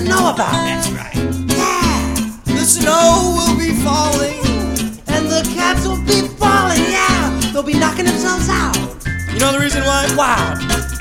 even know about. That's right. Yeah. The snow will be falling. And the cats will be falling, yeah. They'll be knocking themselves out. You know the reason why? Why?